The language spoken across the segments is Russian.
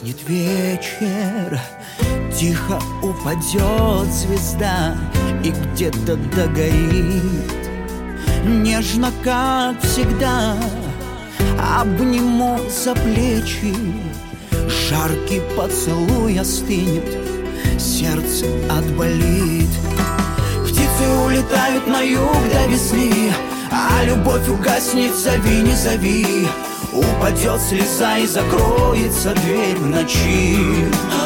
Угаснет вечер, тихо упадет звезда и где-то догорит. Нежно, как всегда, обниму за плечи. Жаркий поцелуй остынет, сердце отболит. Птицы улетают на юг до весны, а любовь угаснет, зови, не зови. Упадет слеза и закроется дверь в ночи.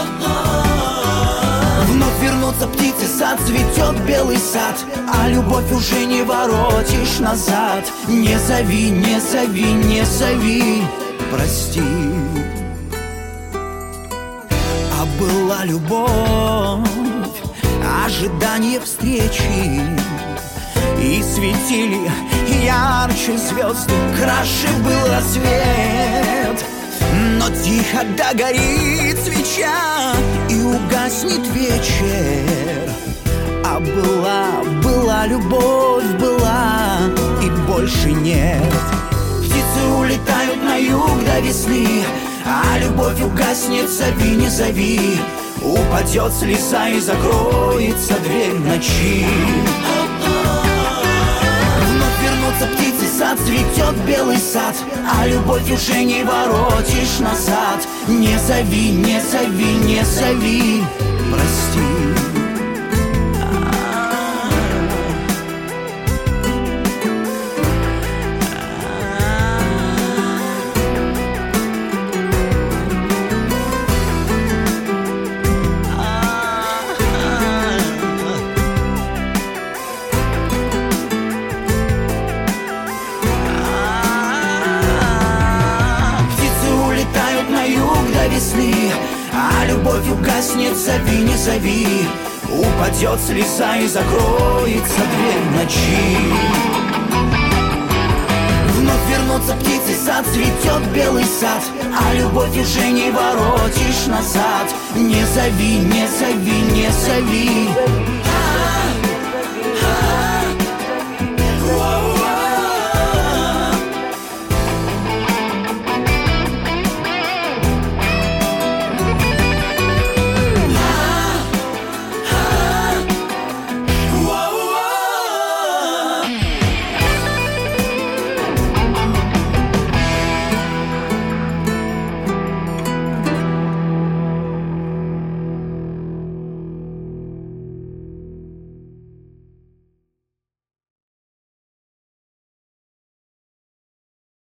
Вновь вернутся птицы, сад цветет белый сад, а любовь уже не воротишь назад. Не зови, не зови, не зови, прости. А была любовь, ожидание встречи, и светили ярче звезды, краше был рассвет. Но тихо догорит свеча и угаснет вечер. А была любовь, была и больше нет. Птицы улетают на юг до весны, а любовь угаснет, зови, не зови. Упадет слеза и закроется дверь в ночи. Вновь вернутся птицы, сад цветет белый сад, а любовь уже не воротишь назад. Не зови, не зови, не зови, прости. Весны, а любовь угаснет, зови, не зови. Упадет слеза и закроется дверь в ночи. Вновь вернутся птицы, сад цветет белый сад, а любовь уже не воротишь назад. Не зови, не зови, не зови.